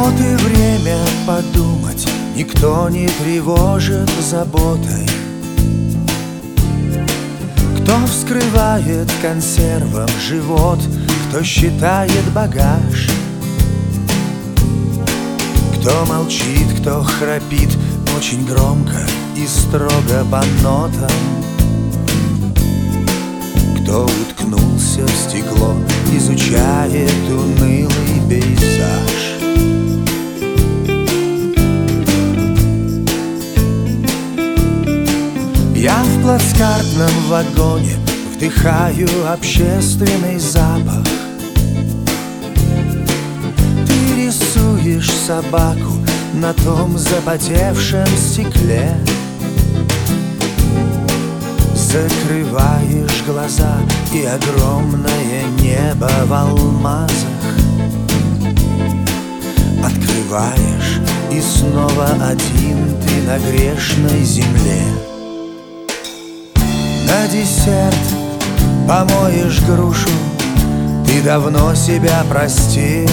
Вот и время подумать, никто не тревожит заботой. Кто вскрывает консервом живот, кто считает багаж, кто молчит, кто храпит очень громко и строго по нотам, кто уткнулся в стекло, изучает унылый пейзаж. Я в плацкартном вагоне вдыхаю общественный запах. Ты рисуешь собаку на том запотевшем стекле, закрываешь глаза, и огромное небо в алмазах открываешь, и снова один ты на грешной земле. На десерт помоешь грушу, ты давно себя простил.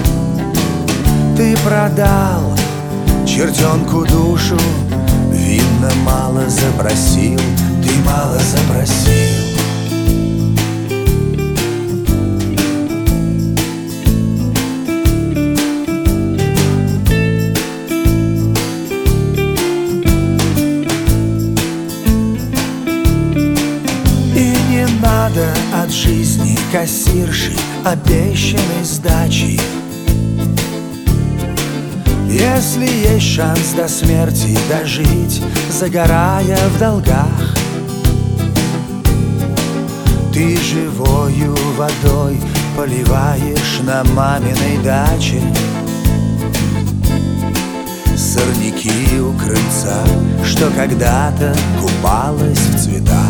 Ты продал чертенку душу, видно, мало запросил, ты мало запросил. Надо от жизни кассирши обещанной сдачи. Если есть шанс до смерти дожить, загорая в долгах, ты живою водой поливаешь на маминой даче сорняки у крыльца, что когда-то купалась в цветах.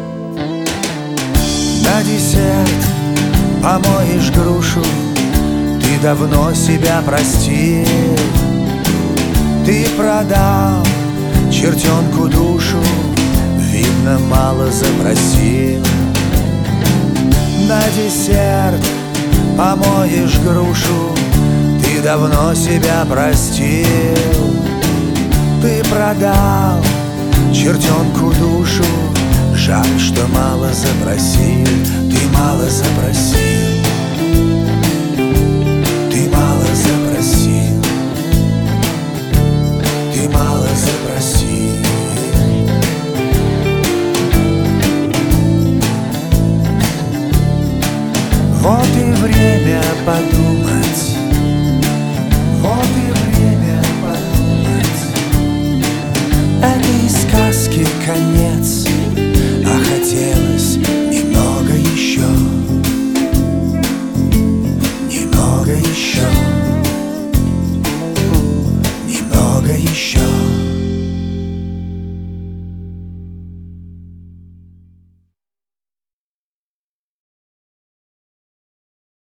На десерт помоешь грушу, ты давно себя простил. Ты продал чертенку душу, видно, мало запросил. На десерт помоешь грушу, ты давно себя простил. Ты продал чертенку душу, жаль, что мало запросил, ты мало запросил, ты мало запросил, ты мало запросил. Вот и время подумать, вот и время подумать. Этой сказки конец, а хотелось немного еще, немного еще, немного еще.